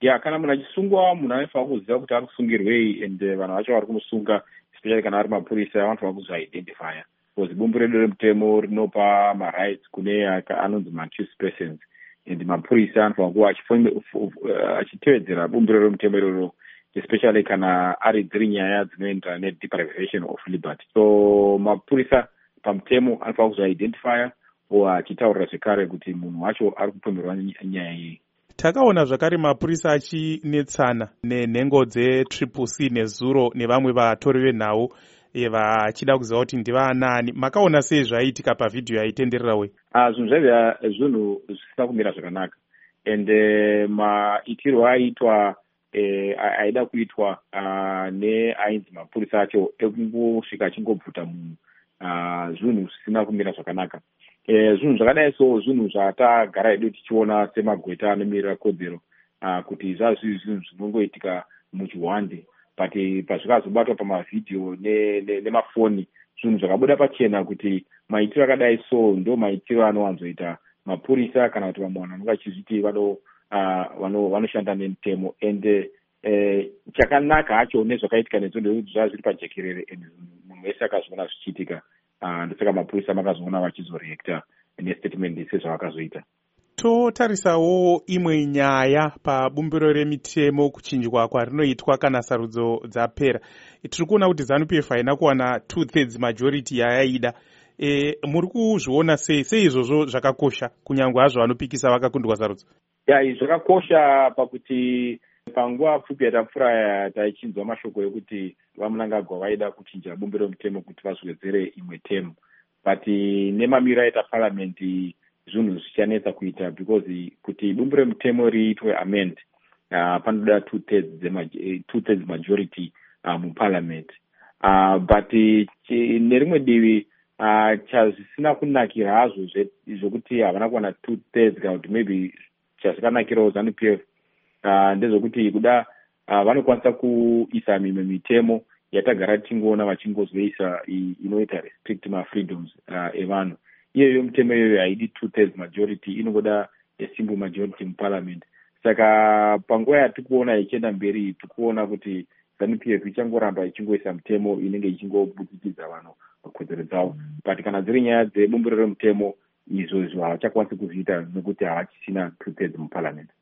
kana munhu achisungwa munhu anofanira kuziva kuti ari kusungirwei, and vanhu vacho vari kumusunga especially kana ari mapurisa vanofanira kuzviidentifya, because bumbu redu remutemo rinopa marights kune anonzi ma-accused persons, and mapurisa anofanira kuva achitevedzera bumbu remutemo iroro, especially kana dziri nyaya dzinoenderana ne-deprivation of liberty. So mapurisa pamutemo anofanira kuzviidentifya achitaurira zvekare kuti munhu wacho ari kupemberwa nyaya iyi. Takaona zvakare mapurisa achinetsana nenhengo dze-CCC nezuro nevamwe vatori venhau vachida kuziva kuti ndivaanani. Makaona sei zvaiitika pavhidhiyo yaitenderera we? Zvinhu zvaiva zvinhu zvisina kumira zvakanaka, and maitirwo aiitwa aida kuitwa neainzi mapurisa acho ekungosvika achingobvuta munhu, zvinhu zvisina kumira zvakanaka. Zvinhu zvakadai zvinhu zvatagara hedu tichiona semagweta anomirira kodzero, kuti zvazvii zvinhu zvinongoitika muchihwande, but pazvikazobatwa pamavhidhiyo nemafoni zvinhu zvakabuda pachena kuti maitiro akadai ndo maitiro anowanzoita mapurisa kana kuti vamwe vanhu vanenge vachizviti vanoshanda nemutemo. And chakanaka hacho nezvakaitika nedzo ndekuti zvazviri pajekerere, and munhu wese akazviona zvichiitika, ndosaka mapurisa makazoona vachizoreacta nestatement sezvavakazoita. Totarisawo imwe nyaya pabumbiro remitemo kuchinjwa kwarinoitwa kana sarudzo dzapera. Tiri kuona kuti ZANU-PF haina kuwana 2/3 majority yayaida. Muri kuzviona sei izvozvo zvakakosha kunyange hazvo vanopikisa vakakundwa sarudzo? Zvakakosha pakuti panguva pfupi yatapfuura taichinzwa mashoko ekuti vaMunangagwa vaida kuchinja bumbiro remutemo kuti vazowedzere imwe temu, but nemamiro aita parliament zvinhu zvichanetsa kuita, because kuti bumbiro remutemo riitwe amend panoda 2/3 majority muparliament, but nerimwe divi chazvisina kunakira hazvo zvokuti havana kuwana 2/3 kana kuti maybe chazvakanakirawo ZANU-PF ndezvokuti kuda vanokwanisa kuisa mimwe mitemo yatagara tingoona vachingozoisa inoita restrict mafreedoms evanhu. Iyoyo mitemo iyoyo haidi 2/3 majority, inongoda simple majority muparliament. Saka panguva yatikuona ichienda mberi tikuona kuti ZANU-PF ichangoramba ichingoisa mitemo inenge ichingobudikidza vanhu pakodzero dzavo, but kana dziri nyaya dzebumbiro remutemo izvozvo havachakwanisi kuzviita nekuti havachisina 2/3 muparliament.